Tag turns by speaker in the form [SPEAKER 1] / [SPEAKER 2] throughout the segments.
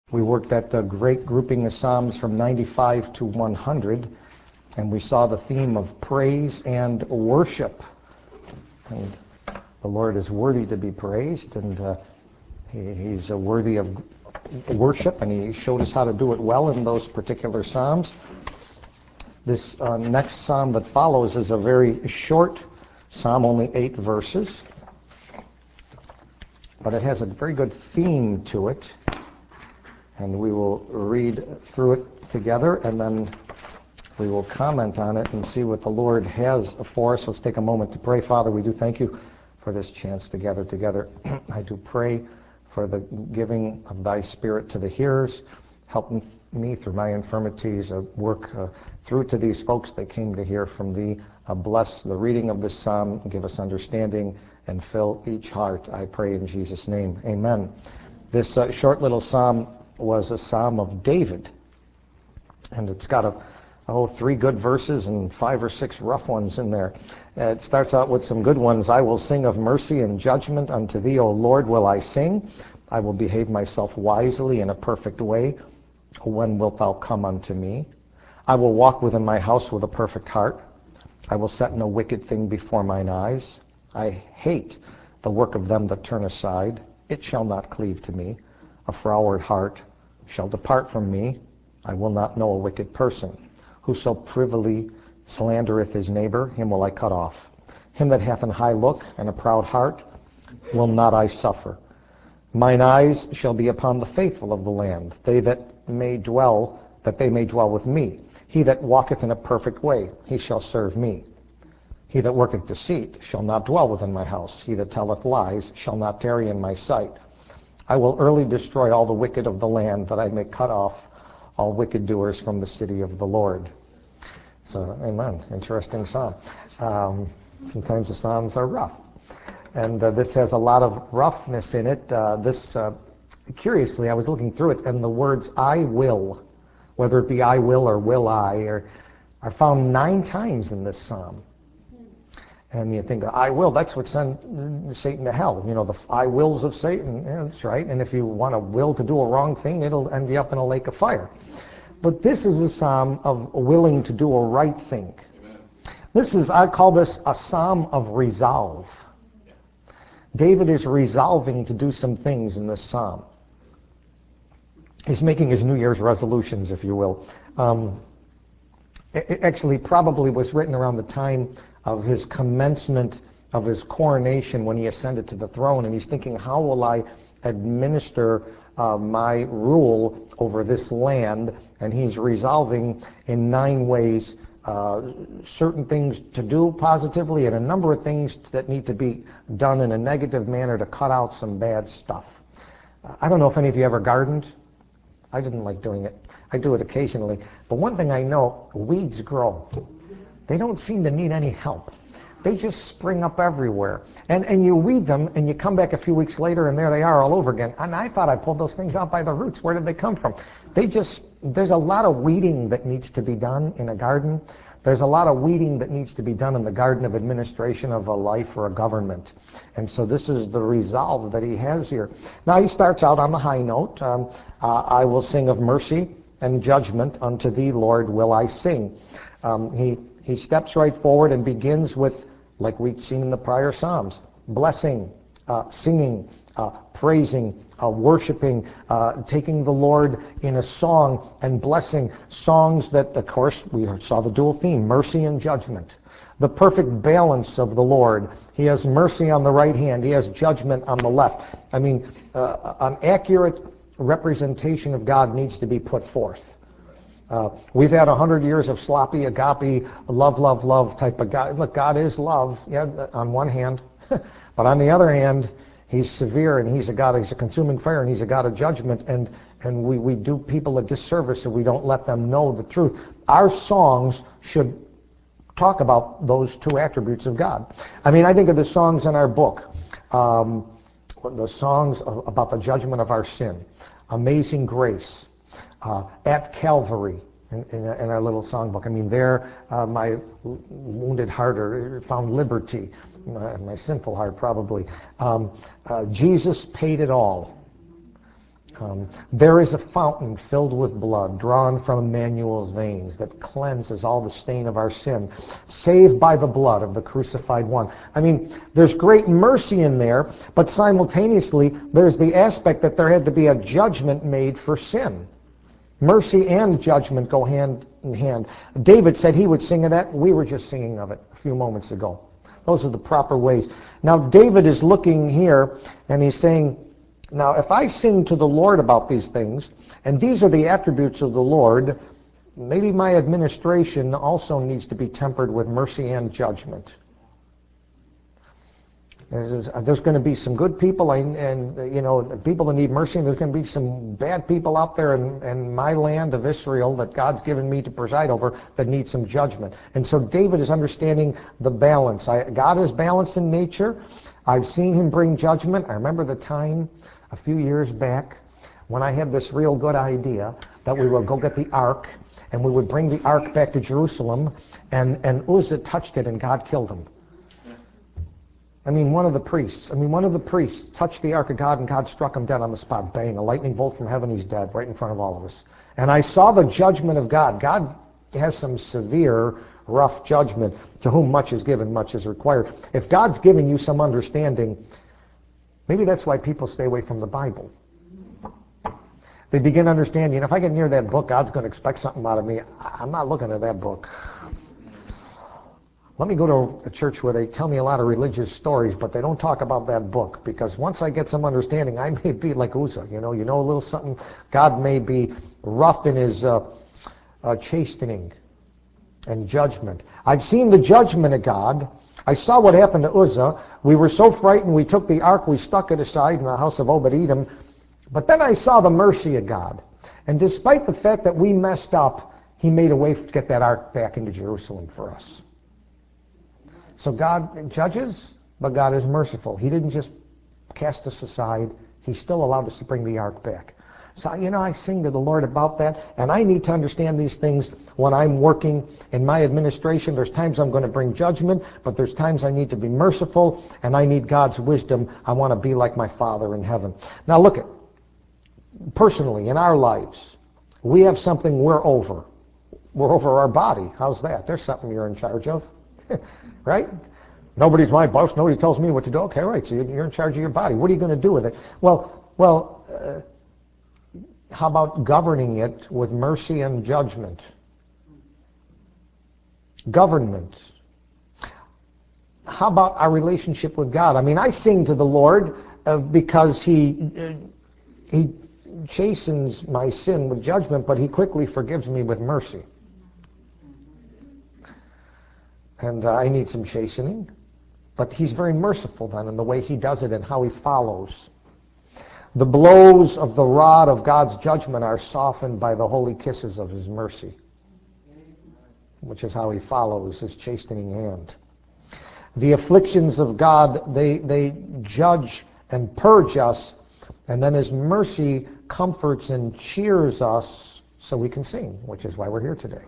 [SPEAKER 1] We worked at a great grouping of Psalms from 95 to 100, and we saw the theme of praise and worship. And the Lord is worthy to be praised, and He's worthy of worship, and He showed us how to do it well in those particular Psalms. This next Psalm that follows is a very short Psalm, only 8 verses, but it has a very good theme to it. And we will read through it together, and then we will comment on it and see what the Lord has for us. Let's take a moment to pray. Father, we do thank you for this chance to gather together. I do pray for the giving of thy Spirit to the hearers. Help me through my infirmities, work through to these folks that came to hear from thee. Bless the reading of this psalm, give us understanding, and fill each heart, I pray in Jesus' name. Amen. This short little psalm was a psalm of David, and it's got 3 good verses and 5 or 6 rough ones in there. It starts out with some good ones. I will sing of mercy and judgment unto thee, O Lord, will I sing. I will behave myself wisely in a perfect way. When wilt thou come unto me? I will walk within my house with a perfect heart. I will set no wicked thing before mine eyes. I hate the work of them that turn aside. It shall not cleave to me. A froward heart shall depart from me. I will not know a wicked person. Whoso privily slandereth his neighbor, him will I cut off. Him that hath an high look and a proud heart will not I suffer. Mine eyes shall be upon the faithful of the land, they that they may dwell with me. He that walketh in a perfect way, he shall serve me. He that worketh deceit shall not dwell within my house. He that telleth lies shall not tarry in my sight. I will early destroy all the wicked of the land, that I may cut off all wicked doers from the city of the Lord. So, amen. Interesting psalm. Sometimes the psalms are rough. And this has a lot of roughness in it. Curiously, I was looking through it, and the words I will, whether it be I will I, are found 9 times in this psalm. And you think, I will, that's what sent Satan to hell. You know, the I wills of Satan. Yeah, that's right. And if you want a will to do a wrong thing, it'll end you up in a lake of fire. But this is a psalm of willing to do a right thing. Amen. I call this a psalm of resolve. Yeah. David is resolving to do some things in this psalm. He's making his New Year's resolutions, if you will. It actually probably was written around the time of his commencement of his coronation when he ascended to the throne, and he's thinking, how will I administer my rule over this land? And he's resolving in 9 ways certain things to do positively and a number of things that need to be done in a negative manner to cut out some bad stuff. I don't know if any of you ever gardened. I didn't like doing it. I do it occasionally. But one thing I know, weeds grow. They don't seem to need any help. They just spring up everywhere. And you weed them, and you come back a few weeks later, and there they are all over again. And I thought I pulled those things out by the roots. Where did they come from? There's a lot of weeding that needs to be done in a garden. There's a lot of weeding that needs to be done in the garden of administration of a life or a government. And so this is the resolve that he has here. Now he starts out on the high note. I will sing of mercy and judgment unto thee, Lord, will I sing. He steps right forward and begins with, like we've seen in the prior Psalms, blessing, singing, praising, worshiping, taking the Lord in a song and blessing. Songs that, of course, we saw the dual theme, mercy and judgment. The perfect balance of the Lord. He has mercy on the right hand. He has judgment on the left. I mean, an accurate representation of God needs to be put forth. We've had 100 years of sloppy, agape, love type of God. Look, God is love, yeah, on one hand. But on the other hand, He's severe, and He's a God, He's a consuming fire, and He's a God of judgment. And we do people a disservice if we don't let them know the truth. Our songs should talk about those 2 attributes of God. I mean, I think of the songs in our book, the songs about the judgment of our sin, Amazing Grace, At Calvary, in our little songbook. I mean, there my wounded heart found liberty, my sinful heart probably. Jesus paid it all. There is a fountain filled with blood drawn from Emmanuel's veins that cleanses all the stain of our sin, saved by the blood of the crucified one. I mean, there's great mercy in there, but simultaneously there's the aspect that there had to be a judgment made for sin. Mercy and judgment go hand in hand. David said he would sing of that. We were just singing of it a few moments ago. Those are the proper ways. Now, David is looking here, and he's saying, now, if I sing to the Lord about these things, and these are the attributes of the Lord, maybe my administration also needs to be tempered with mercy and judgment. There's going to be some good people and people that need mercy, and there's going to be some bad people out there in my land of Israel that God's given me to preside over that need some judgment. And so David is understanding the balance. God is balanced in nature. I've seen him bring judgment. I remember the time a few years back when I had this real good idea that we would go get the ark and we would bring the ark back to Jerusalem, and Uzzah touched it and God killed him. One of the priests touched the ark of God and God struck him dead on the spot. Bang, a lightning bolt from heaven, he's dead right in front of all of us. And I saw the judgment of God. God has some severe, rough judgment. To whom much is given, much is required. If God's giving you some understanding, maybe that's why people stay away from the Bible. They begin to understand, if I get near that book, God's going to expect something out of me. I'm not looking at that book. Let me go to a church where they tell me a lot of religious stories, but they don't talk about that book, because once I get some understanding, I may be like Uzzah. You know a little something. God may be rough in his chastening and judgment. I've seen the judgment of God. I saw what happened to Uzzah. We were so frightened, we took the ark, we stuck it aside in the house of Obed-Edom. But then I saw the mercy of God. And despite the fact that we messed up, he made a way to get that ark back into Jerusalem for us. So God judges, but God is merciful. He didn't just cast us aside. He still allowed us to bring the ark back. So, I sing to the Lord about that, and I need to understand these things when I'm working in my administration. There's times I'm going to bring judgment, but there's times I need to be merciful, and I need God's wisdom. I want to be like my Father in heaven. Now look at, personally, in our lives, we have something we're over. We're over our body. How's that? There's something you're in charge of. Right? Nobody's my boss. Nobody tells me what to do. Okay, right. So you're in charge of your body. What are you going to do with it? Well, how about governing it with mercy and judgment? Government. How about our relationship with God? I sing to the Lord because He chastens my sin with judgment, but He quickly forgives me with mercy. And I need some chastening. But He's very merciful then in the way He does it and how He follows. The blows of the rod of God's judgment are softened by the holy kisses of His mercy, which is how He follows His chastening hand. The afflictions of God, they judge and purge us, and then His mercy comforts and cheers us so we can sing, which is why we're here today.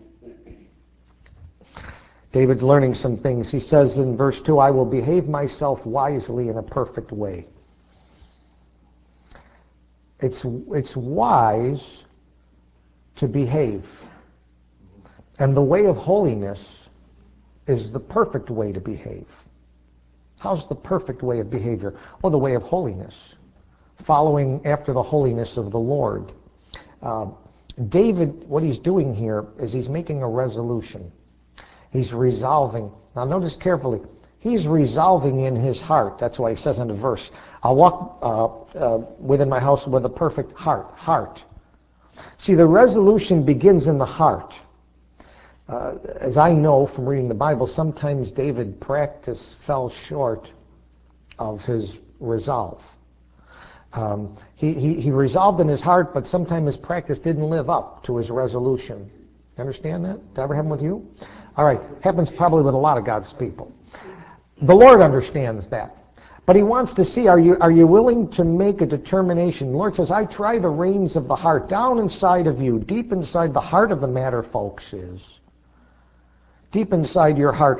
[SPEAKER 1] David's learning some things. He says in verse 2, I will behave myself wisely in a perfect way. It's wise to behave. And the way of holiness is the perfect way to behave. How's the perfect way of behavior? Well, the way of holiness. Following after the holiness of the Lord. David, what he's doing here is he's making a resolution. He's resolving. Now notice carefully. He's resolving in his heart. That's why he says in the verse, I'll walk within my house with a perfect heart. Heart. See, the resolution begins in the heart. As I know from reading the Bible, sometimes David's practice fell short of his resolve. He resolved in his heart, but sometimes his practice didn't live up to his resolution. You understand that? Did that ever happen with you? All right. Happens probably with a lot of God's people. The Lord understands that. But He wants to see, are you willing to make a determination? The Lord says, I try the reins of the heart. Down inside of you, deep inside the heart of the matter, folks, is deep inside your heart.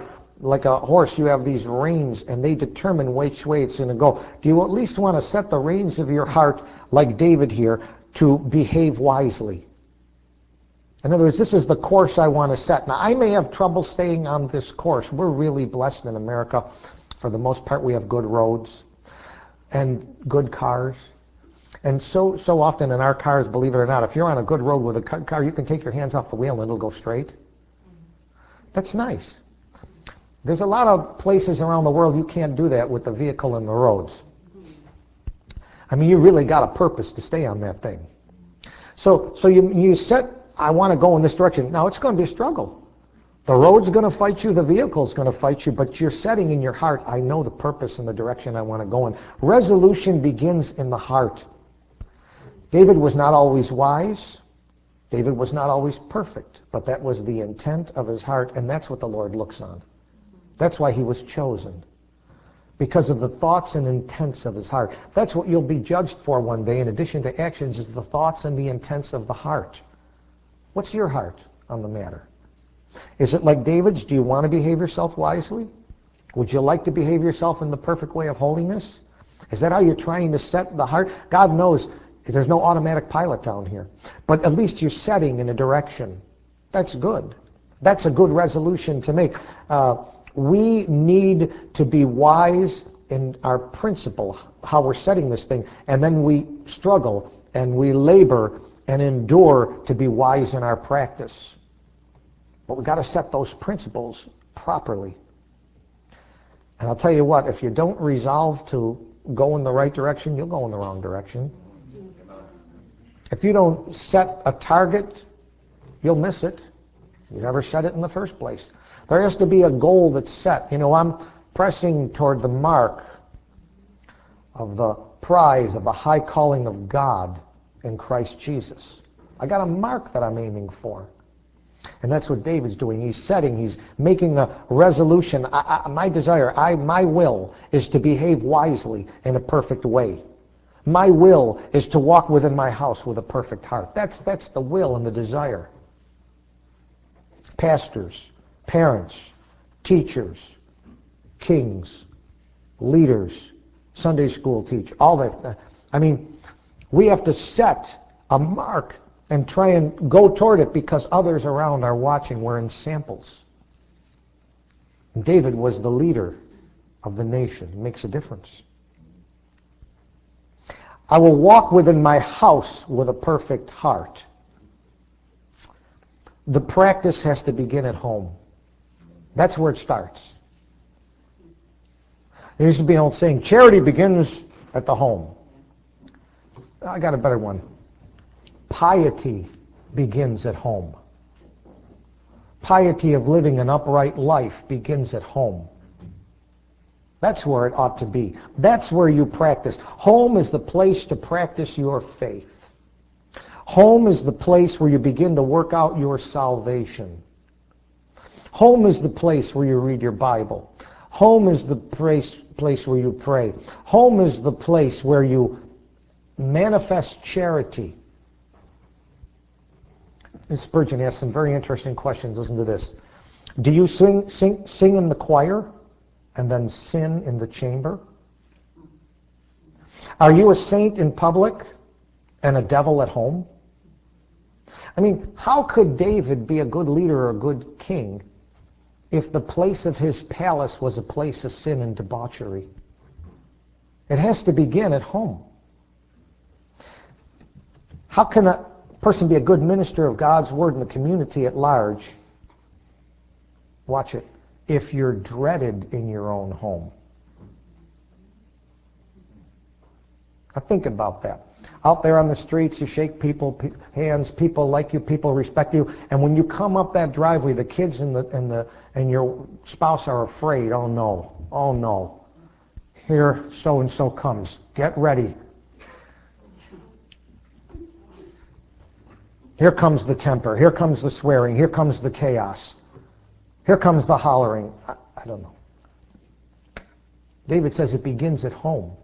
[SPEAKER 1] like a horse, you have these reins, and they determine which way it's going to go. Do you at least want to set the reins of your heart, like David here, to behave wisely? In other words, this is the course I want to set. Now, I may have trouble staying on this course. We're really blessed in America. For the most part, we have good roads and good cars. And so often in our cars, believe it or not, if you're on a good road with a car, you can take your hands off the wheel and it'll go straight. That's nice. There's a lot of places around the world you can't do that with the vehicle and the roads. I mean, you really got a purpose to stay on that thing. So you set, I want to go in this direction. Now, it's going to be a struggle. The road's going to fight you, the vehicle's going to fight you, but you're setting in your heart, I know the purpose and the direction I want to go in. Resolution begins in the heart. David was not always wise. David was not always perfect, but that was the intent of his heart, and that's what the Lord looks on. That's why he was chosen, because of the thoughts and intents of his heart. That's what you'll be judged for one day, in addition to actions, is the thoughts and the intents of the heart. What's your heart on the matter? Is it like David's? Do you want to behave yourself wisely? Would you like to behave yourself in the perfect way of holiness? Is that how you're trying to set the heart? God knows there's no automatic pilot down here. But at least you're setting in a direction. That's good. That's a good resolution to make. We need to be wise in our principle, how we're setting this thing, and then we struggle and we labor and endure to be wise in our practice. But we've got to set those principles properly. And I'll tell you what, if you don't resolve to go in the right direction, you'll go in the wrong direction. If you don't set a target, you'll miss it. You never set it in the first place. There has to be a goal that's set. You know, I'm pressing toward the mark of the prize of the high calling of God in Christ Jesus. I got a mark that I'm aiming for. And that's what David's doing. He's setting, he's making a resolution. My desire, my will is to behave wisely in a perfect way. My will is to walk within my house with a perfect heart. That's the will and the desire. Pastors, parents, teachers, kings, leaders, Sunday school teachers, all that. I mean, we have to set a mark and try and go toward it because others around are watching. We're in samples. David was the leader of the nation. It makes a difference. I will walk within my house with a perfect heart. The practice has to begin at home. That's where it starts. There used to be an old saying, charity begins at the home. I got a better one. Piety begins at home. Piety of living an upright life begins at home. That's where it ought to be. That's where you practice. Home is the place to practice your faith. Home is the place where you begin to work out your salvation. Home is the place where you read your Bible. Home is the place where you pray. Home is the place where you manifest charity. And Spurgeon asked some very interesting questions. Listen to this. Do you sing in the choir and then sin in the chamber? Are you a saint in public and a devil at home? I mean, how could David be a good leader or a good king if the place of his palace was a place of sin and debauchery? It has to begin at home. How can a person be a good minister of God's word in the community at large? Watch it. If you're dreaded in your own home. Now think about that. Out there on the streets, you shake people hands, people like you, people respect you, and when you come up that driveway, the kids and your spouse are afraid. Oh no, here so and so comes. Get ready. Here comes the temper. Here comes the swearing. Here comes the chaos. Here comes the hollering. I don't know. David says it begins at home.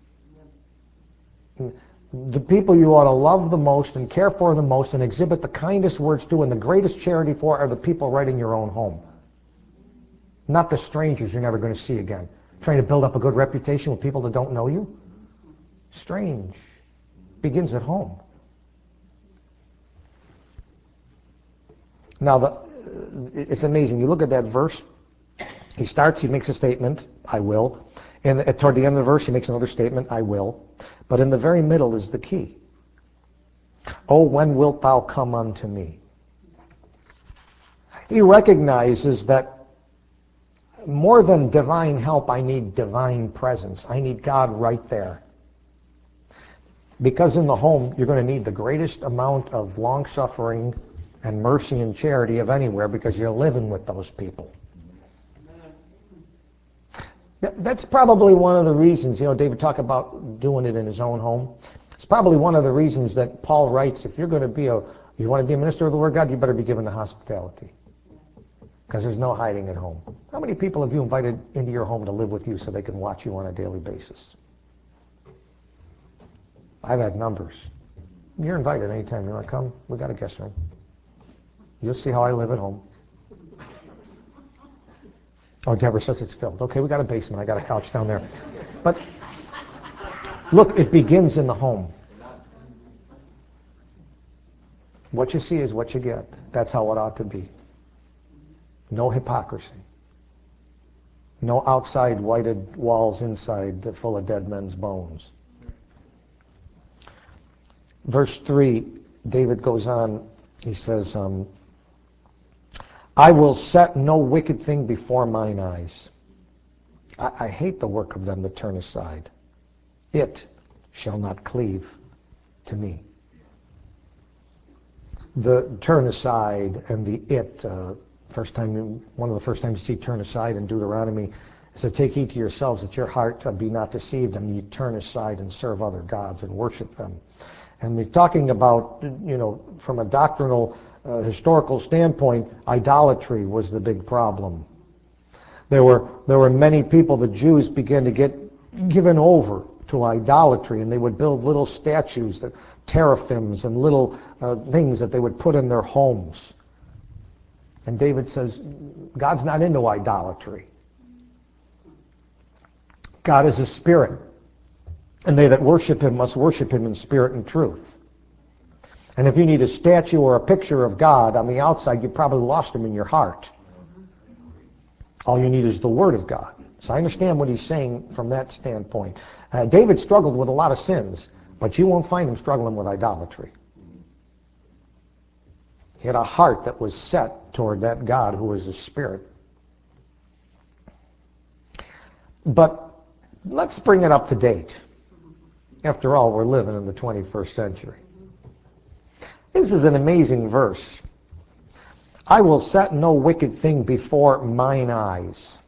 [SPEAKER 1] The people you ought to love the most and care for the most and exhibit the kindest words to and the greatest charity for are the people right in your own home. not the strangers you're never going to see again. Trying to build up a good reputation with people that don't know you? Strange. Begins at home. Now, it's amazing. You look at that verse. He starts, he makes a statement, I will. And toward the end of the verse, he makes another statement, I will. But in the very middle is the key. Oh, when wilt thou come unto me? He recognizes that more than divine help, I need divine presence. I need God right there. Because in the home, you're going to need the greatest amount of long-suffering and mercy and charity of anywhere, because you're living with those people. That's probably one of the reasons, David talked about doing it in his own home. It's probably one of the reasons that Paul writes, if you're going to you want to be a minister of the Word of God, you better be given to hospitality. Because there's no hiding at home. How many people have you invited into your home to live with you so they can watch you on a daily basis? I've had numbers. You're invited anytime you want to come. We got a guest room. You'll see how I live at home. Oh, Deborah says it's filled. Okay, we got a basement. I got a couch down there. But look, it begins in the home. What you see is what you get. That's how it ought to be. No hypocrisy. No outside whited walls inside full of dead men's bones. Verse 3, David goes on. He says, I will set no wicked thing before mine eyes. I hate the work of them that turn aside. It shall not cleave to me. The turn aside and the one of the first times you see turn aside in Deuteronomy, it said, take heed to yourselves that your heart be not deceived, and ye turn aside and serve other gods and worship them. And they're talking about, from a doctrinal, historical standpoint, idolatry was the big problem. There were many people, the Jews began to get given over to idolatry, and they would build little statues, teraphims, and little things that they would put in their homes. And David says, God's not into idolatry. God is a spirit. And they that worship him must worship him in spirit and truth. And if you need a statue or a picture of God on the outside, you probably lost him in your heart. All you need is the Word of God. So I understand what he's saying from that standpoint. David struggled with a lot of sins, but you won't find him struggling with idolatry. He had a heart that was set toward that God who is a spirit. But let's bring it up to date. After all, we're living in the 21st century. This is an amazing verse. I will set no wicked thing before mine eyes.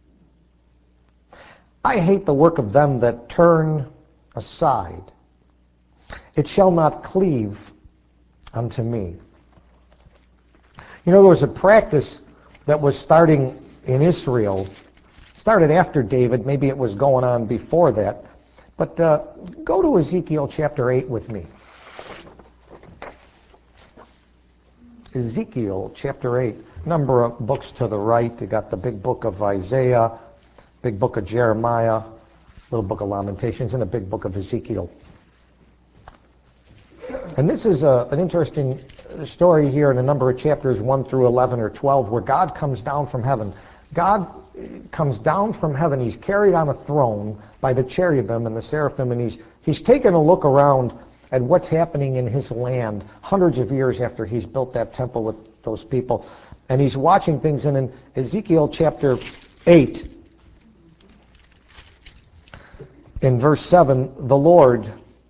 [SPEAKER 1] I hate the work of them that turn aside. It shall not cleave unto me. There was a practice that was starting in Israel. Started after David. Maybe it was going on before that. But go to Ezekiel chapter 8 with me. Ezekiel chapter 8. Number of books to the right. You got the big book of Isaiah, big book of Jeremiah, little book of Lamentations, and a big book of Ezekiel. And this is an interesting story here in a number of chapters 1 through 11 or 12 where God comes down from heaven. God comes down from heaven. He's carried on a throne by the cherubim and the seraphim, and he's taken a look around at what's happening in his land hundreds of years after he's built that temple with those people. And he's watching things. And in Ezekiel chapter 8, in verse 7, the Lord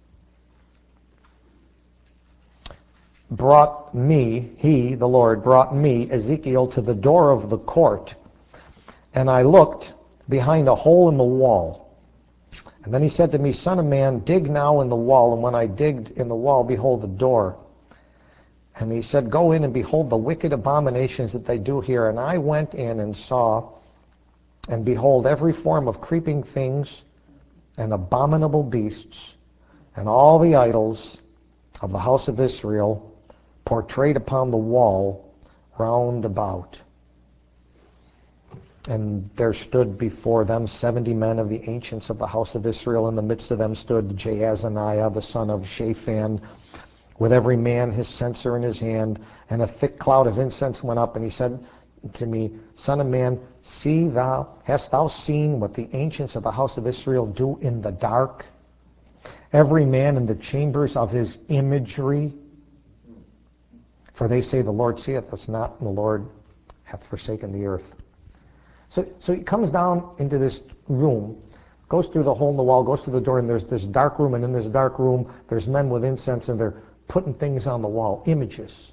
[SPEAKER 1] brought me, the Lord brought me, Ezekiel, to the door of the court. And I looked behind a hole in the wall. And then he said to me, Son of man, dig now in the wall. And when I digged in the wall, behold, the door. And he said, Go in and behold the wicked abominations that they do here. And I went in and saw, and behold, every form of creeping things and abominable beasts, and all the idols of the house of Israel portrayed upon the wall round about. And there stood before them 70 men of the ancients of the house of Israel. In the midst of them stood Jaazaniah, the son of Shaphan, with every man his censer in his hand. And a thick cloud of incense went up, and he said to me, Son of man, hast thou seen what the ancients of the house of Israel do in the dark? Every man in the chambers of his imagery. For they say, the Lord seeth us not, and the Lord hath forsaken the earth. So he comes down into this room, goes through the hole in the wall, goes through the door, and there's this dark room, and in this dark room, there's men with incense, and they're putting things on the wall, images.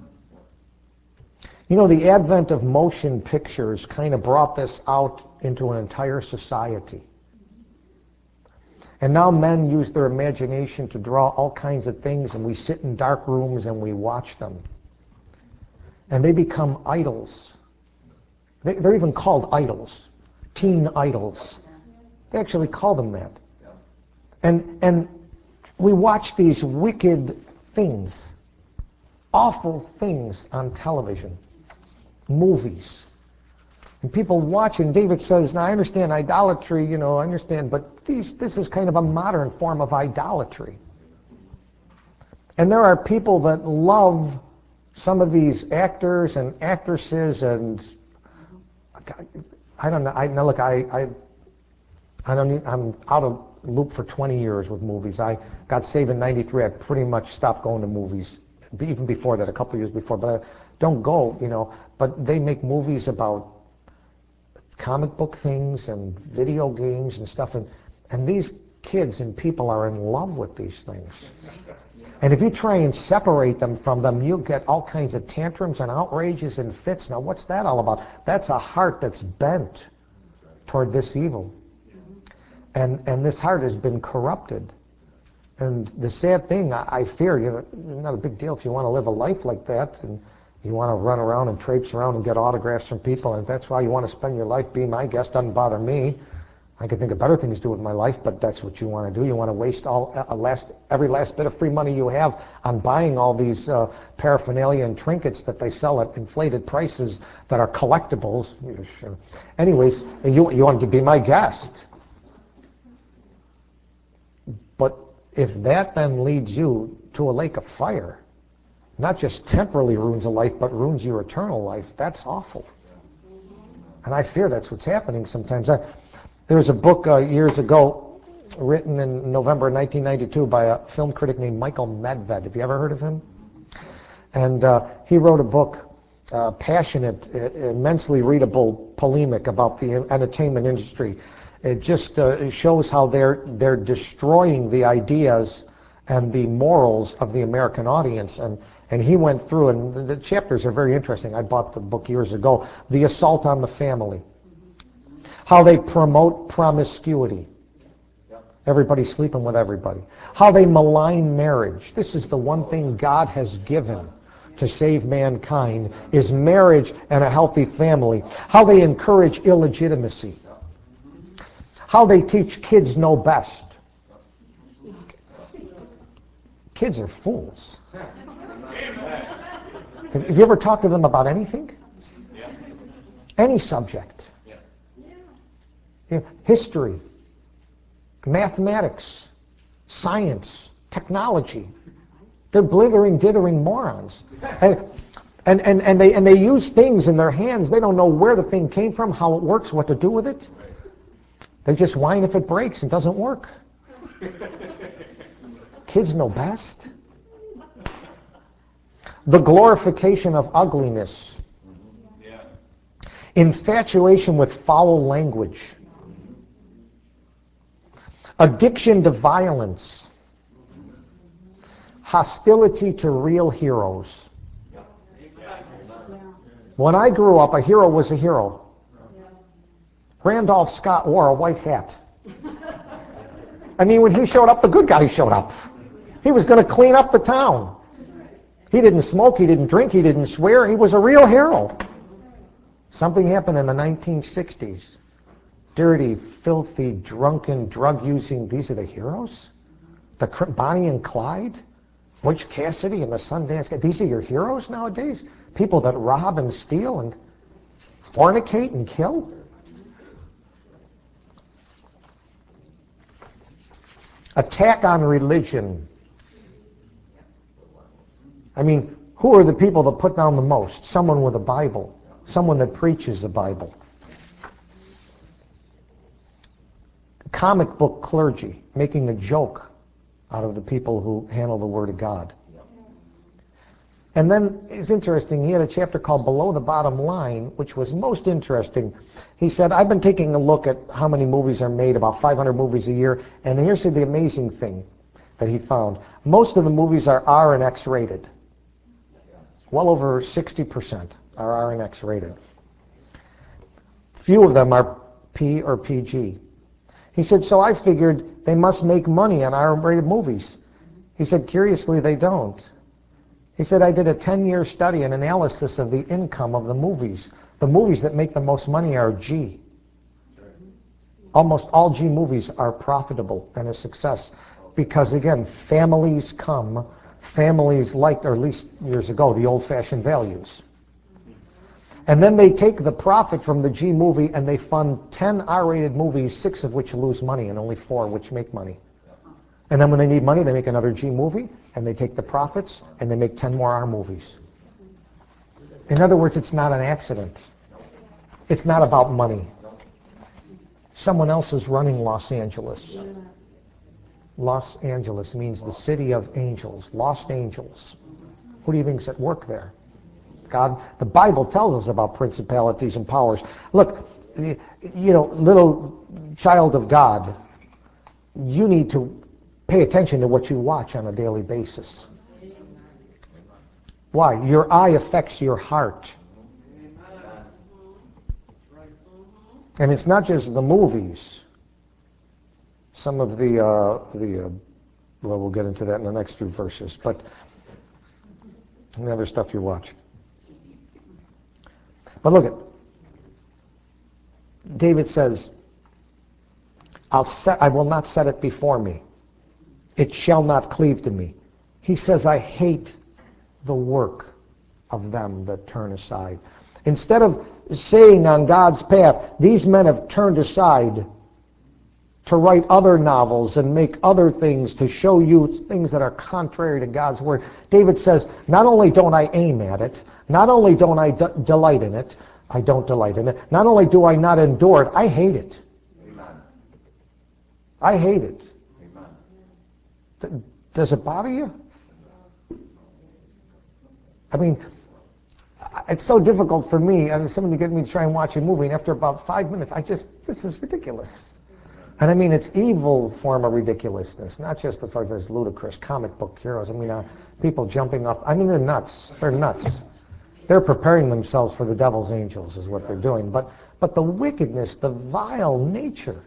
[SPEAKER 1] You know, the advent of motion pictures kind of brought this out into an entire society. And now men use their imagination to draw all kinds of things, and we sit in dark rooms and we watch them. And they become idols. They're even called idols, teen idols. They actually call them that. And we watch these wicked things, awful things on television, movies. And people watching, David says, now I understand idolatry, I understand, but this is kind of a modern form of idolatry. And there are people that love some of these actors and actresses, and I don't know. I'm out of loop for 20 years with movies. I got saved in '93. I pretty much stopped going to movies, even before that, a couple of years before. But I don't go, But they make movies about comic book things and video games and stuff, and these kids and people are in love with these things. And if you try and separate them from them, you'll get all kinds of tantrums and outrages and fits. Now, what's that all about? That's a heart that's bent toward this evil. And this heart has been corrupted. And the sad thing, I fear, not a big deal if you want to live a life like that, and you want to run around and traipse around and get autographs from people, and if that's why you want to spend your life, be my guest, doesn't bother me. I could think of better things to do with my life, but that's what you want to do. You want to waste every last bit of free money you have on buying all these paraphernalia and trinkets that they sell at inflated prices that are collectibles. Anyways, you want to be my guest. But if that then leads you to a lake of fire, not just temporarily ruins a life, but ruins your eternal life, that's awful. And I fear that's what's happening sometimes. There was a book years ago written in November 1992 by a film critic named Michael Medved. Have you ever heard of him? And he wrote a book, passionate, immensely readable polemic about the entertainment industry. It just shows how they're destroying the ideas and the morals of the American audience. And he went through, and the chapters are very interesting. I bought the book years ago. The assault on the family. How they promote promiscuity. Everybody's sleeping with everybody. How they malign marriage. This is the one thing God has given to save mankind, is marriage and a healthy family. How they encourage illegitimacy. How they teach kids know best. Kids are fools. Have you ever talked to them about anything? Any subject. History, mathematics, science, technology. They're blithering, dithering morons. And they use things in their hands. They don't know where the thing came from, how it works, what to do with it. They just whine if it breaks and doesn't work. Kids know best. The glorification of ugliness. Infatuation with foul language. Addiction to violence. Hostility to real heroes. When I grew up, a hero was a hero. Randolph Scott wore a white hat. I mean, when he showed up, the good guy showed up. He was going to clean up the town. He didn't smoke, he didn't drink, he didn't swear. He was a real hero. Something happened in the 1960s. Dirty, filthy, drunken, drug-using, these are the heroes? Bonnie and Clyde? Butch Cassidy and the Sundance Kid? These are your heroes nowadays? People that rob and steal and fornicate and kill? Attack on religion. I mean, who are the people that put down the most? Someone with a Bible. Someone that preaches the Bible. Comic book clergy, making a joke out of the people who handle the Word of God. And then it's interesting, he had a chapter called Below the Bottom Line, which was most interesting. He said, I've been taking a look at how many movies are made, about 500 movies a year, and here's the amazing thing that he found. Most of the movies are R and X rated. Well over 60% are R and X rated. Few of them are P or PG. He said, so I figured they must make money on R-rated movies. He said, curiously, they don't. He said, I did a 10-year study and analysis of the income of the movies. The movies that make the most money are G. Almost all G movies are profitable and a success because, again, families come. Families liked, or at least years ago, the old-fashioned values. And then they take the profit from the G movie and they fund 10 R-rated movies, 6 of which lose money and only 4 which make money. And then when they need money, they make another G movie and they take the profits and they make 10 more R movies. In other words, it's not an accident. It's not about money. Someone else is running Los Angeles. Los Angeles means the city of angels, lost angels. Who do you think's at work there? God. The Bible tells us about principalities and powers. Look, little child of God, you need to pay attention to what you watch on a daily basis. Why? Your eye affects your heart. And it's not just the movies. Some of well, we'll get into that in the next few verses, but the other stuff you watch. But look at, David says, I will not set it before me. It shall not cleave to me. He says, I hate the work of them that turn aside. Instead of saying on God's path, these men have turned aside to write other novels and make other things to show you things that are contrary to God's word. David says, not only don't I aim at it, not only don't I delight in it, I don't delight in it, not only do I not endure it, I hate it. Amen. I hate it. Amen. Does it bother you? I mean, it's so difficult for me, and somebody get me to try and watch a movie, and after about 5 minutes, this is ridiculous. And I mean, it's evil form of ridiculousness, not just the fact that it's ludicrous, comic book heroes. I mean, people jumping up. I mean, they're nuts. They're nuts. They're preparing themselves for the devil's angels is what they're doing. But the wickedness, the vile nature.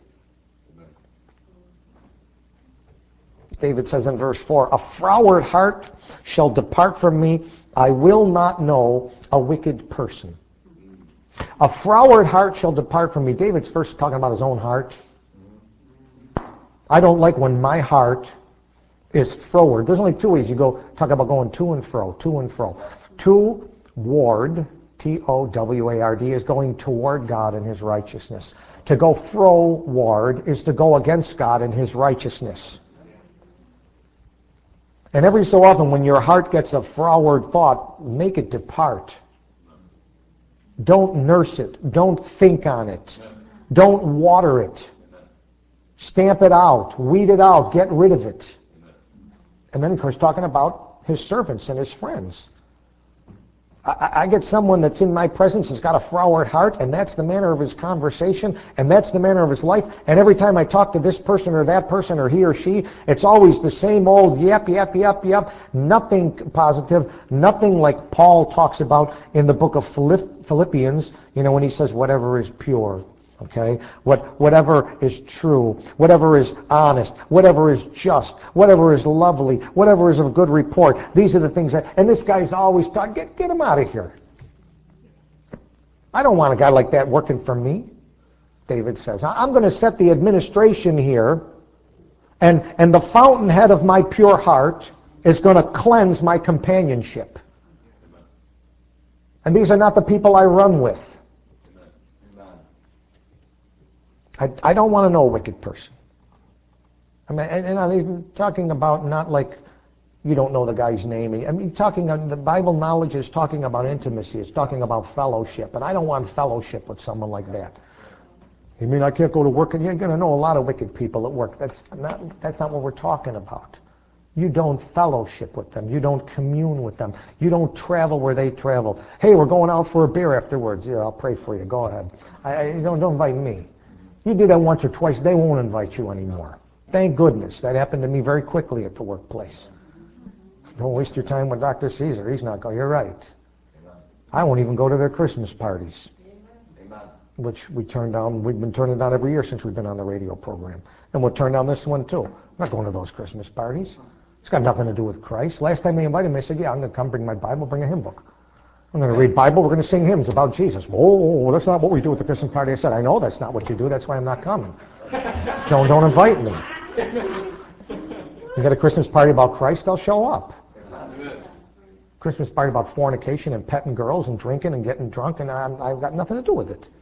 [SPEAKER 1] David says in verse 4, a froward heart shall depart from me. I will not know a wicked person. A froward heart shall depart from me. David's first talking about his own heart. I don't like when my heart is froward. There's only 2 ways you talk about going to and fro, to and fro. Toward, T-O-W-A-R-D, is going toward God and his righteousness. To go froward is to go against God and his righteousness. And every so often when your heart gets a froward thought, make it depart. Don't nurse it. Don't think on it. Don't water it. Stamp it out, weed it out, get rid of it. And then, of course, talking about his servants and his friends. I get someone that's in my presence has got a froward heart, and that's the manner of his conversation, and that's the manner of his life. And every time I talk to this person or that person or he or she, it's always the same old yep. Nothing positive, nothing like Paul talks about in the book of Philippians, when he says whatever is pure. Okay? Whatever is true, whatever is honest, whatever is just, whatever is lovely, whatever is of good report. These are the things that, and this guy's always talking, get him out of here. I don't want a guy like that working for me, David says. I'm going to set the administration here, and the fountainhead of my pure heart is going to cleanse my companionship. And these are not the people I run with. I don't want to know a wicked person. I mean, and I'm talking about not like you don't know the guy's name. I mean, the Bible knowledge is talking about intimacy. It's talking about fellowship. And I don't want fellowship with someone like that. You mean I can't go to work? And you're going to know a lot of wicked people at work. That's not what we're talking about. You don't fellowship with them. You don't commune with them. You don't travel where they travel. Hey, we're going out for a beer afterwards. Yeah, I'll pray for you. Go ahead. Don't invite me. You do that once or twice, they won't invite you anymore. Thank goodness. That happened to me very quickly at the workplace. Don't waste your time with Dr. Caesar. He's not going. You're right. I won't even go to their Christmas parties, which we turn down. We've been turning down every year since we've been on the radio program. And we'll turn down this one too. I'm not going to those Christmas parties. It's got nothing to do with Christ. Last time they invited me, I said, yeah, I'm going to come bring my Bible, bring a hymn book. I'm going to read Bible. We're going to sing hymns about Jesus. Oh, that's not what we do at the Christmas party. I said, I know that's not what you do. That's why I'm not coming. Don't invite me. You got a Christmas party about Christ, I'll show up. Christmas party about fornication and petting girls and drinking and getting drunk, and I've got nothing to do with it.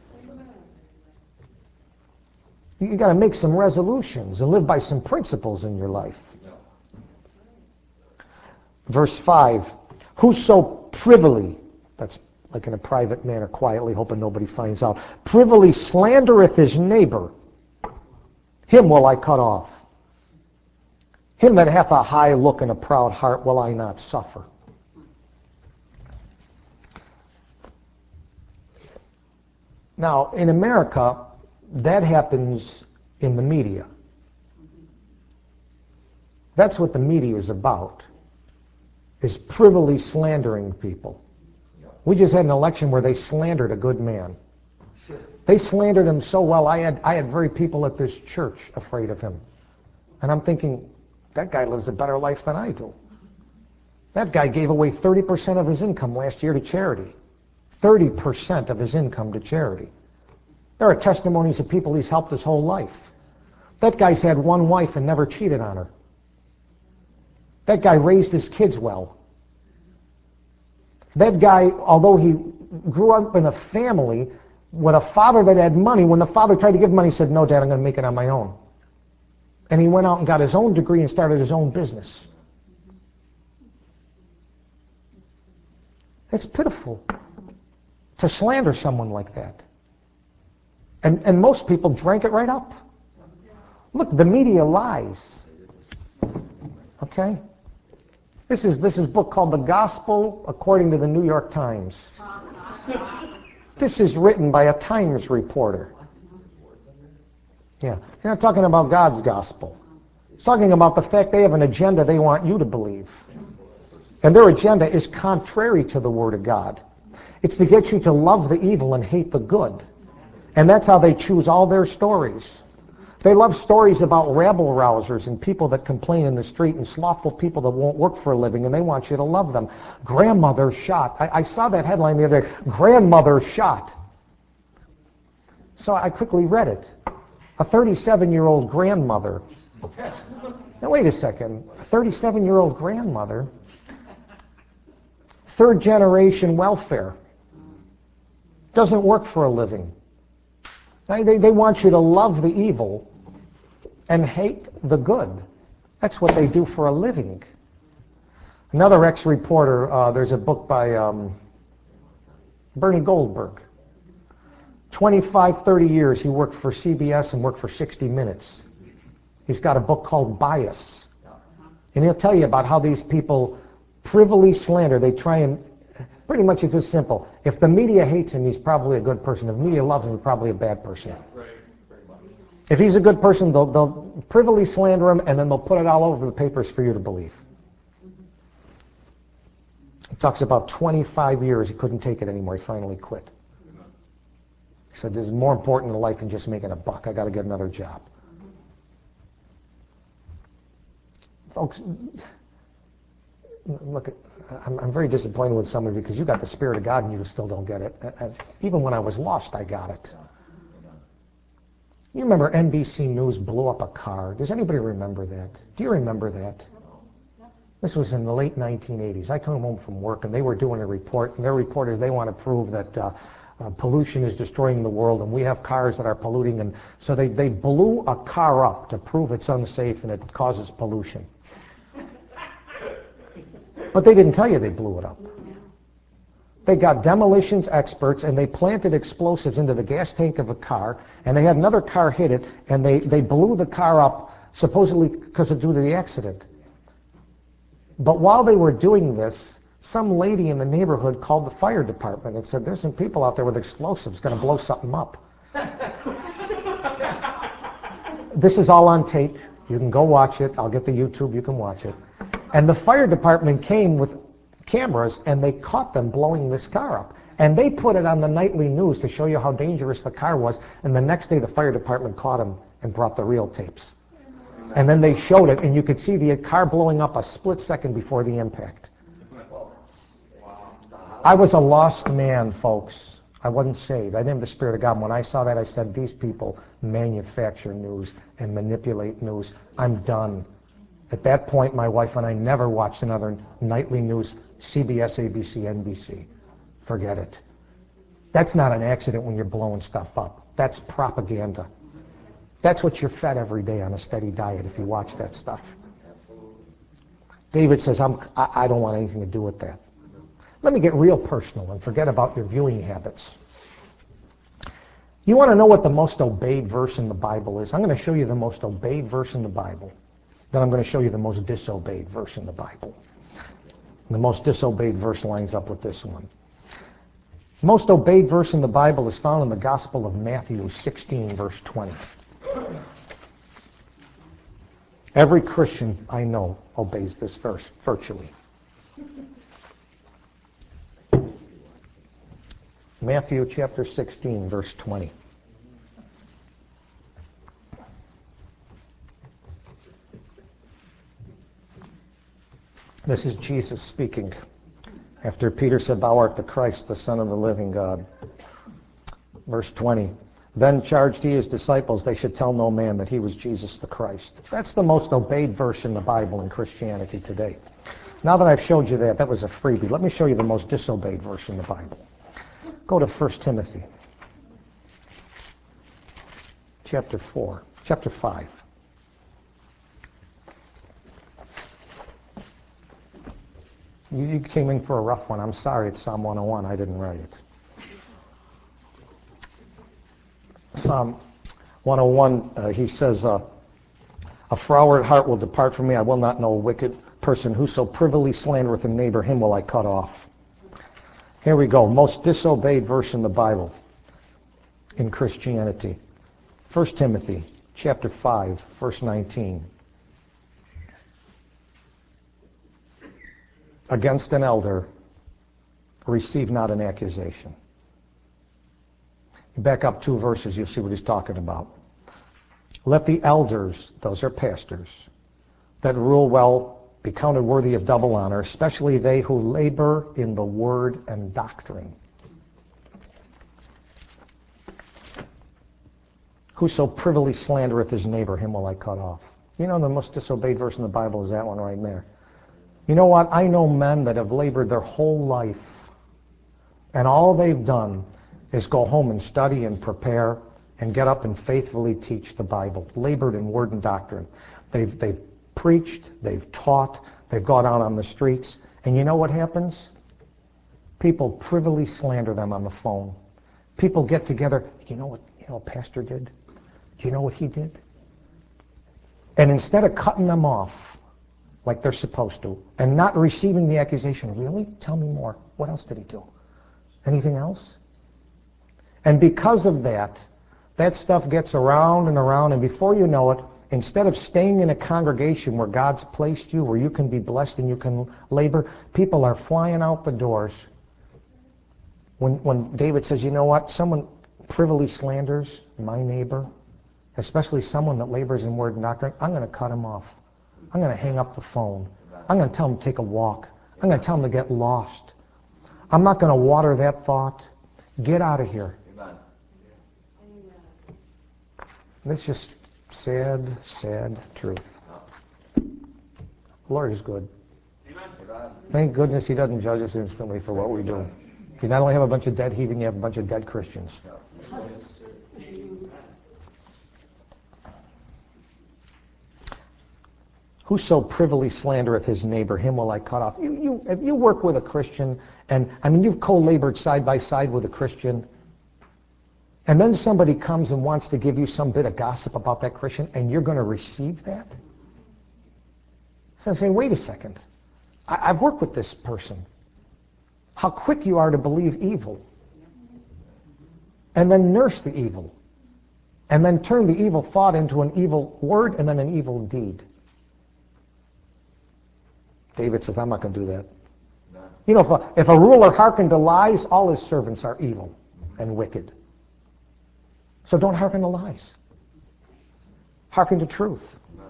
[SPEAKER 1] You got to make some resolutions and live by some principles in your life. Verse 5, whoso privily, that's like in a private manner, quietly, hoping nobody finds out, privily slandereth his neighbor, him will I cut off. Him that hath a high look and a proud heart will I not suffer. Now, in America, that happens in the media. That's what the media is about, is privily slandering people. We just had an election where they slandered a good man. They slandered him so well, I had very people at this church afraid of him. And I'm thinking, that guy lives a better life than I do. That guy gave away 30% of his income last year to charity. 30% of his income to charity. There are testimonies of people he's helped his whole life. That guy's had one wife and never cheated on her. That guy raised his kids well. That guy, although he grew up in a family with a father that had money, when the father tried to give money, he said, no, Dad, I'm going to make it on my own. And he went out and got his own degree and started his own business. It's pitiful to slander someone like that. And most people drank it right up. Look, the media lies. Okay? This is a book called The Gospel According to the New York Times. This is written by a Times reporter. Yeah. You're not talking about God's gospel. It's talking about the fact they have an agenda they want you to believe. And their agenda is contrary to the Word of God. It's to get you to love the evil and hate the good. And that's how they choose all their stories. They love stories about rabble-rousers and people that complain in the street and slothful people that won't work for a living, and they want you to love them. Grandmother shot. I saw that headline the other day. Grandmother shot. So I quickly read it. A 37-year-old grandmother. Now wait a second. A 37-year-old grandmother. Third generation welfare. Doesn't work for a living. They want you to love the evil and hate the good. That's what they do for a living. Another ex-reporter, there's a book by Bernie Goldberg. 25, 30 years he worked for CBS and worked for 60 Minutes. He's got a book called Bias. And he'll tell you about how these people privily slander. They try and, pretty much it's this simple. If the media hates him, he's probably a good person. If the media loves him, he's probably a bad person. If he's a good person, they'll privily slander him, and then they'll put it all over the papers for you to believe. He talks about 25 years he couldn't take it anymore. He finally quit. He said, this is more important in life than just making a buck. I got to get another job. Folks, look, I'm very disappointed with some of you because you got the Spirit of God and you still don't get it. Even when I was lost, I got it. You remember NBC News blew up a car. Does anybody remember that? Do you remember that? This was in the late 1980s. I came home from work and they were doing a report. And their reporters, they want to prove that pollution is destroying the world, and we have cars that are polluting, and so they blew a car up to prove it's unsafe and it causes pollution. But they didn't tell you they blew it up. They got demolitions experts, and they planted explosives into the gas tank of a car, and they had another car hit it, and they blew the car up, supposedly because of due to the accident. But while they were doing this, some lady in the neighborhood called the fire department and said, there's some people out there with explosives going to blow something up. This is all on tape. You can go watch it. I'll get the YouTube. You can watch it. And the fire department came with cameras, and they caught them blowing this car up. And they put it on the nightly news to show you how dangerous the car was. And the next day, the fire department caught them and brought the real tapes. And then they showed it, and you could see the car blowing up a split second before the impact. I was a lost man, folks. I wasn't saved. I didn't have the Spirit of God. And when I saw that, I said, these people manufacture news and manipulate news. I'm done. At that point, my wife and I never watched another nightly news, CBS, ABC, NBC. Forget it. That's not an accident when you're blowing stuff up. That's propaganda. That's what you're fed every day on a steady diet if you watch that stuff. David says, I don't want anything to do with that. Let me get real personal and forget about your viewing habits. You want to know what the most obeyed verse in the Bible is? I'm going to show you the most obeyed verse in the Bible. Then I'm going to show you the most disobeyed verse in the Bible. The most disobeyed verse lines up with this one. The most obeyed verse in the Bible is found in the Gospel of Matthew 16, verse 20. Every Christian I know obeys this verse virtually. Matthew chapter 16, verse 20. This is Jesus speaking after Peter said, thou art the Christ, the Son of the living God. Verse 20. Then charged he his disciples they should tell no man that he was Jesus the Christ. That's the most obeyed verse in the Bible in Christianity today. Now that I've showed you that, that was a freebie. Let me show you the most disobeyed verse in the Bible. Go to 1 Timothy chapter 5. You came in for a rough one. I'm sorry, it's Psalm 101. I didn't write it. Psalm 101, he says, a froward heart will depart from me. I will not know a wicked person. Whoso privily slandereth a neighbor, him will I cut off. Here we go. Most disobeyed verse in the Bible in Christianity. 1 Timothy chapter 5, verse 19. Against an elder, receive not an accusation. You back up 2 verses, you'll see what he's talking about. Let the elders, those are pastors, that rule well be counted worthy of double honor, especially they who labor in the word and doctrine. Whoso privily slandereth his neighbor, him will I cut off. You know the most disobeyed verse in the Bible is that one right there. You know what? I know men that have labored their whole life, and all they've done is go home and study and prepare and get up and faithfully teach the Bible. Labored in word and doctrine. They've preached, they've taught, they've gone out on the streets, and you know what happens? People privily slander them on the phone. People get together. You know what pastor did? Do you know what he did? And instead of cutting them off like they're supposed to and not receiving the accusation, really? Tell me more. What else did he do? Anything else? And because of that, that stuff gets around and around, and before you know it, instead of staying in a congregation where God's placed you, where you can be blessed and you can labor, people are flying out the doors. When David says, you know what, someone privily slanders my neighbor, especially someone that labors in word and doctrine, I'm going to cut him off. I'm going to hang up the phone. I'm going to tell him to take a walk. I'm going to tell him to get lost. I'm not going to water that thought. Get out of here. Amen. That's just sad, sad truth. The Lord is good. Amen. Thank goodness he doesn't judge us instantly for what we do. You not only have a bunch of dead heathen, you have a bunch of dead Christians. Whoso privily slandereth his neighbor, him will I cut off. If you work with a Christian, and you've co-labored side by side with a Christian, and then somebody comes and wants to give you some bit of gossip about that Christian, and you're going to receive that? So I say, wait a second. I've worked with this person. How quick you are to believe evil, and then nurse the evil, and then turn the evil thought into an evil word and then an evil deed. David says, I'm not going to do that. No. You know, if a ruler hearkened to lies, all his servants are evil and wicked. So don't hearken to lies. Hearken to truth. No.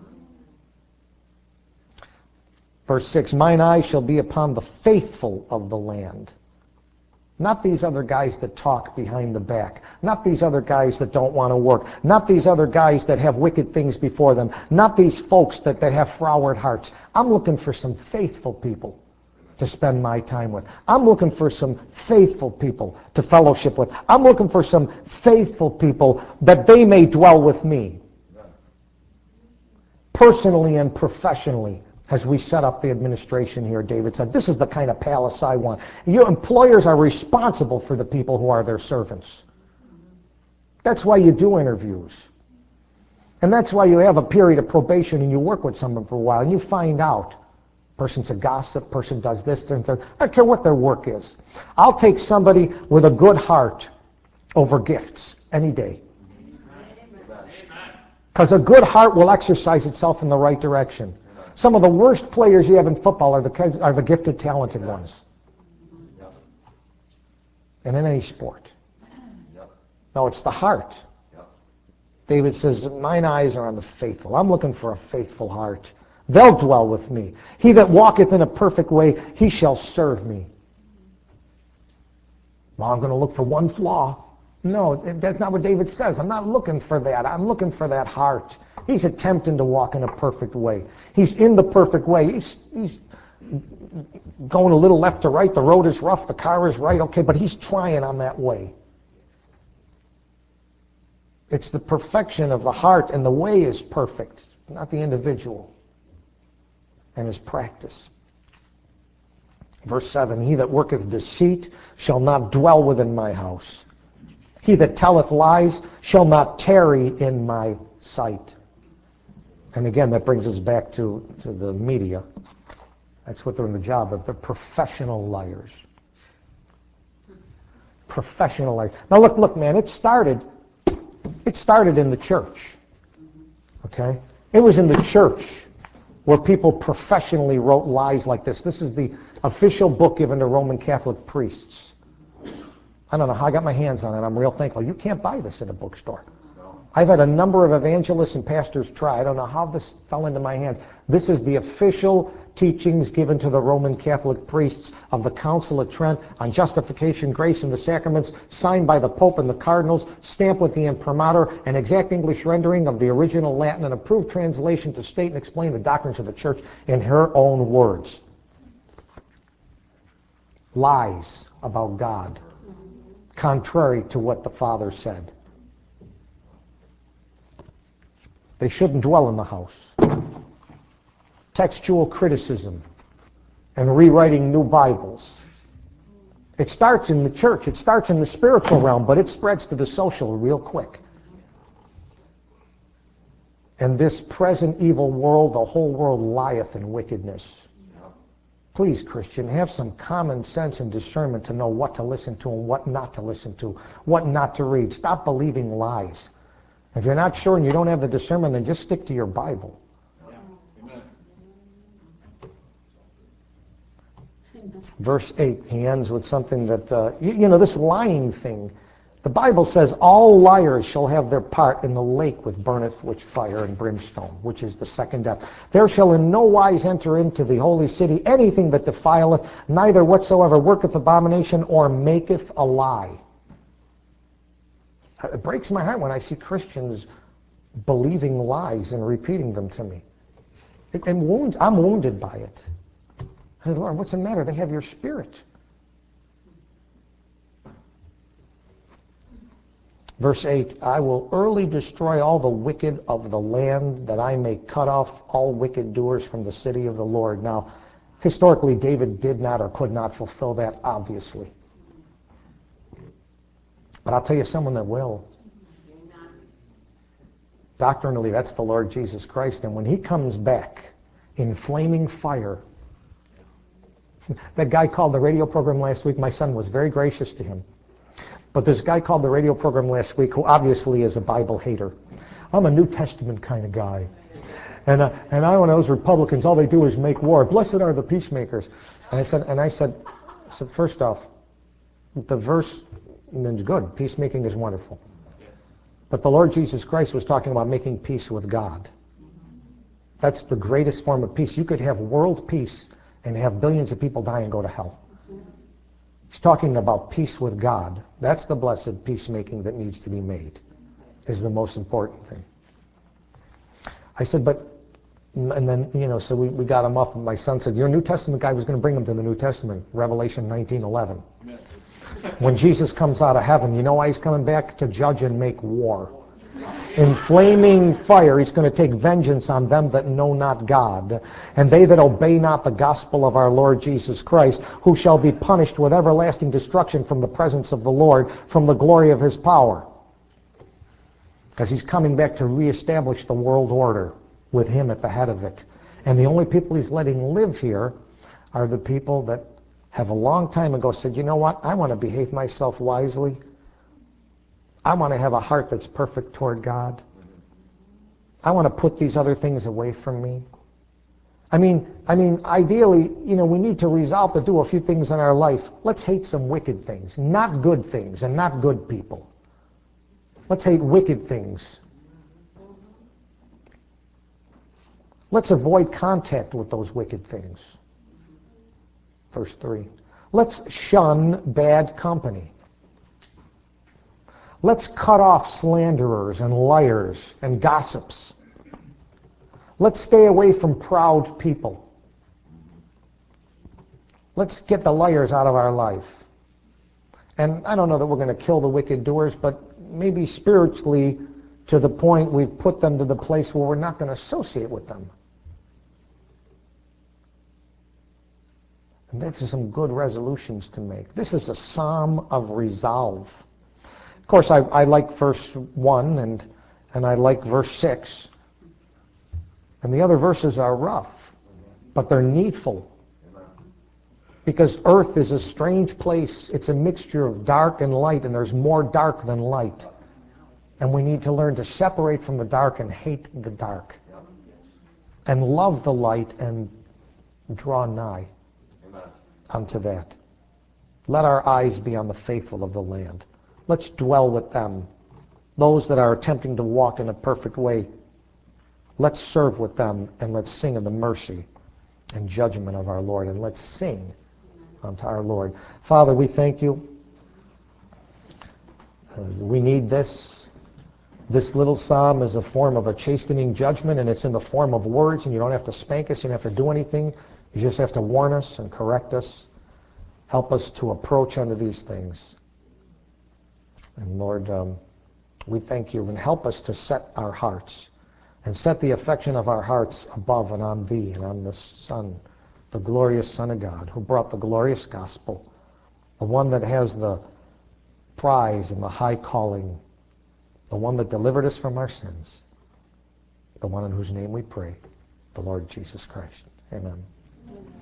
[SPEAKER 1] Verse 6, mine eye shall be upon the faithful of the land. Not these other guys that talk behind the back. Not these other guys that don't want to work. Not these other guys that have wicked things before them. Not these folks that have froward hearts. I'm looking for some faithful people to spend my time with. I'm looking for some faithful people to fellowship with. I'm looking for some faithful people that they may dwell with me. Personally and professionally. As we set up the administration here, David said, this is the kind of palace I want. Your employers are responsible for the people who are their servants. That's why you do interviews. And that's why you have a period of probation and you work with someone for a while and you find out. Person's a gossip, person does this, I don't care what their work is. I'll take somebody with a good heart over gifts any day. Because a good heart will exercise itself in the right direction. Some of the worst players you have in football are the gifted, talented ones. Yep. And in any sport. Yep. No, it's the heart. Yep. David says, mine eyes are on the faithful. I'm looking for a faithful heart. They'll dwell with me. He that walketh in a perfect way, he shall serve me. Well, I'm going to look for one flaw. No, that's not what David says. I'm not looking for that. I'm looking for that heart. He's attempting to walk in a perfect way. He's in the perfect way. He's going a little left to right. The road is rough. The car is right. Okay, but he's trying on that way. It's the perfection of the heart, and the way is perfect, not the individual and his practice. Verse 7, he that worketh deceit shall not dwell within my house. He that telleth lies shall not tarry in my sight. And again, that brings us back to the media. That's what they're in the job of. They're professional liars. Professional liars. Now look, man, it started in the church. Okay? It was in the church where people professionally wrote lies like this. This is the official book given to Roman Catholic priests. I don't know how I got my hands on it. I'm real thankful. You can't buy this at a bookstore. I've had a number of evangelists and pastors try. I don't know how this fell into my hands. This is the official teachings given to the Roman Catholic priests of the Council of Trent on justification, grace, and the sacraments, signed by the Pope and the cardinals, stamped with the imprimatur, an exact English rendering of the original Latin, and approved translation to state and explain the doctrines of the church in her own words. Lies about God, contrary to what the Father said. They shouldn't dwell in the house. Textual criticism and rewriting new Bibles. It starts in the church. It starts in the spiritual realm, but it spreads to the social real quick. In this present evil world, the whole world lieth in wickedness. Please, Christian, have some common sense and discernment to know what to listen to and what not to listen to, what not to read. Stop believing lies. If you're not sure and you don't have the discernment, then just stick to your Bible. Yeah. Amen. Verse 8, he ends with something that, this lying thing. The Bible says, all liars shall have their part in the lake with burneth with fire and brimstone, which is the second death. There shall in no wise enter into the holy city anything that defileth, neither whatsoever worketh abomination or maketh a lie. It breaks my heart when I see Christians believing lies and repeating them to me. I'm wounded by it. I say, Lord, what's the matter? They have your spirit. Verse 8, I will early destroy all the wicked of the land, that I may cut off all wicked doers from the city of the Lord. Now, historically, David did not or could not fulfill that, obviously. But I'll tell you someone that will. Doctrinally, that's the Lord Jesus Christ. And when he comes back in flaming fire, that guy called the radio program last week, my son was very gracious to him. But this guy called the radio program last week, who obviously is a Bible hater. I'm a New Testament kind of guy. And I one of those Republicans, all they do is make war. Blessed are the peacemakers. And I said, first off, the verse is good. Peacemaking is wonderful. But the Lord Jesus Christ was talking about making peace with God. That's the greatest form of peace. You could have world peace and have billions of people die and go to hell. He's talking about peace with God. That's the blessed peacemaking that needs to be made, is the most important thing. I said, and then, so we got him off. My son said, your New Testament guy was going to bring him to the New Testament, Revelation 19:11. When Jesus comes out of heaven, you know why he's coming back? To judge and make war. In flaming fire, he's going to take vengeance on them that know not God, and they that obey not the gospel of our Lord Jesus Christ, who shall be punished with everlasting destruction from the presence of the Lord, from the glory of his power. Because he's coming back to reestablish the world order with him at the head of it. And the only people he's letting live here are the people that have a long time ago said, you know what, I want to behave myself wisely. I want to have a heart that's perfect toward God. I want to put these other things away from me. I mean, ideally, we need to resolve to do a few things in our life. Let's hate some wicked things, not good things and not good people. Let's hate wicked things. Let's avoid contact with those wicked things. Verse 3. Let's shun bad company. Let's cut off slanderers and liars and gossips. Let's stay away from proud people. Let's get the liars out of our life. And I don't know that we're going to kill the wicked doers, but maybe spiritually to the point we've put them to the place where we're not going to associate with them. And these are some good resolutions to make. This is a psalm of resolve. Of course, I like verse 1 and I like verse 6. And the other verses are rough, but they're needful. Because earth is a strange place. It's a mixture of dark and light, and there's more dark than light. And we need to learn to separate from the dark and hate the dark. And love the light and draw nigh unto that. Let our eyes be on the faithful of the land. Let's dwell with them. Those that are attempting to walk in a perfect way, let's serve with them, and let's sing of the mercy and judgment of our Lord, and let's sing unto our Lord. Father, we thank you. We need this. This little psalm is a form of a chastening judgment, and it's in the form of words, and you don't have to spank us, you don't have to do anything. You just have to warn us and correct us. Help us to approach unto these things. And Lord, we thank you, and help us to set our hearts and set the affection of our hearts above and on Thee and on the Son, the glorious Son of God, who brought the glorious gospel, the one that has the prize and the high calling, the one that delivered us from our sins, the one in whose name we pray, the Lord Jesus Christ. Amen.